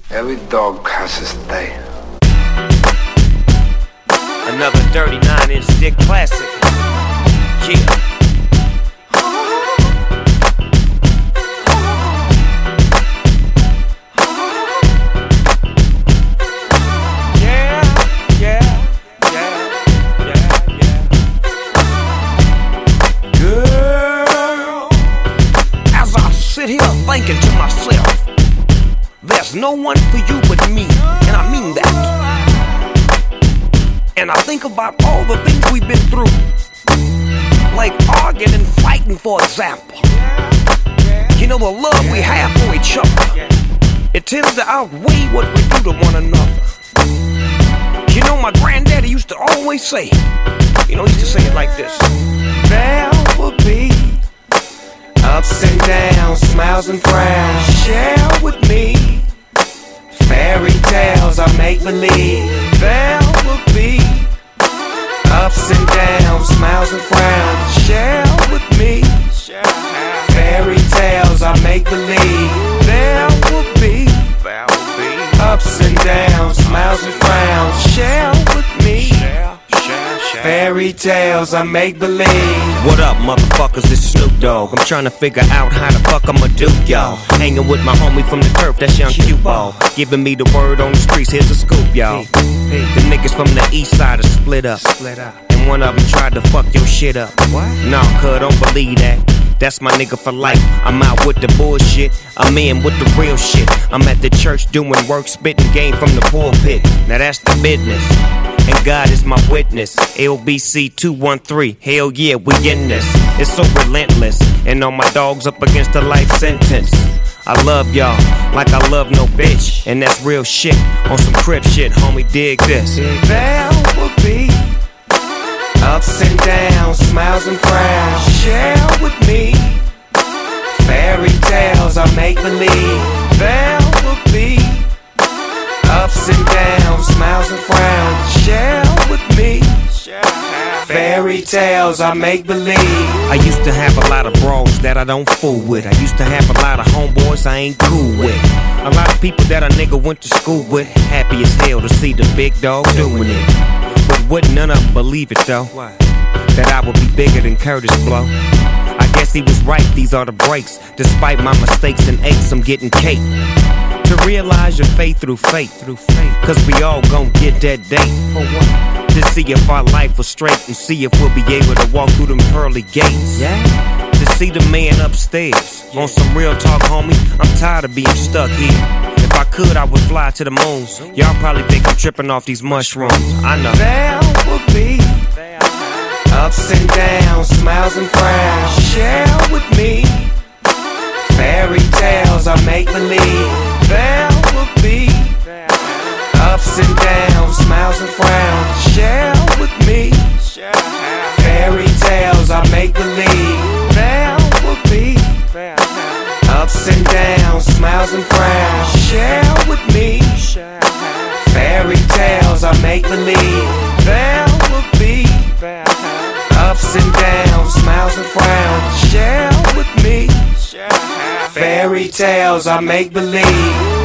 Every dog has his day. Another 39-inch dick classic. Yeah. Sit here thinking to myself, there's no one for you but me, and I mean that. And I think about all the things we've been through, like arguing and fighting, for example. You know, the love we have for each other, it tends to outweigh what we do to one another. You know, my granddaddy used to always say, he used to say it like this: there will be ups and downs, smiles and frowns. Share with me fairy tales are make-believe. There will be ups and downs, smiles and frowns. Share with me fairy tales are make-believe. There will be ups and downs, smiles and frowns. Share with me fairy tales I make believe. What up, motherfuckers? It's Snoop Dogg. I'm trying to figure out how the fuck I'ma do, y'all. Hanging with my homie from the turf, that's Young Q-Ball. Giving me the word on the streets, here's a scoop, y'all. The niggas from the east side are split up. And one of them tried to fuck your shit up. Nah, cuz, don't believe that. That's my nigga for life. I'm out with the bullshit, I'm in with the real shit. I'm at the church doing work, spitting game from the pulpit. Now that's the business, and God is my witness. LBC 213, hell yeah, we in this. It's so relentless, and all my dogs up against a life sentence. I love y'all like I love no bitch, and that's real shit. On some crib shit, homie, dig this. There will be ups and downs, smiles and frowns. Share with me fairy tales I make believe. There will be ups and downs, smiles and frowns. Share with me fairy tales I make believe. I used to have a lot of bros that I don't fool with. I used to have a lot of homeboys I ain't cool with. A lot of people that a nigga went to school with. Happy as hell to see the big dog doing it. But wouldn't none of them believe it though, that I would be bigger than Curtis Blow. I guess he was right, these are the breaks. Despite my mistakes and aches, I'm getting cake. To realize your faith through fate, cause we all gon' get that date. For what? To see if our life was straight, and see if we'll be able to walk through them pearly gates. To see the man upstairs, on some real talk, homie, I'm tired of being stuck here. If I could, I would fly to the moon. Y'all probably think I'm tripping off these mushrooms, I know. There will be ups and downs, smiles and frowns. Share with me fairy tales I make believe. There will be ups and downs, smiles and frowns. Share with me fairy tales I make believe. There will be ups and downs, smiles and frowns. Share with me fairy tales I make believe. There will be ups and downs, smiles and frowns. Share with me fairy tales I make believe.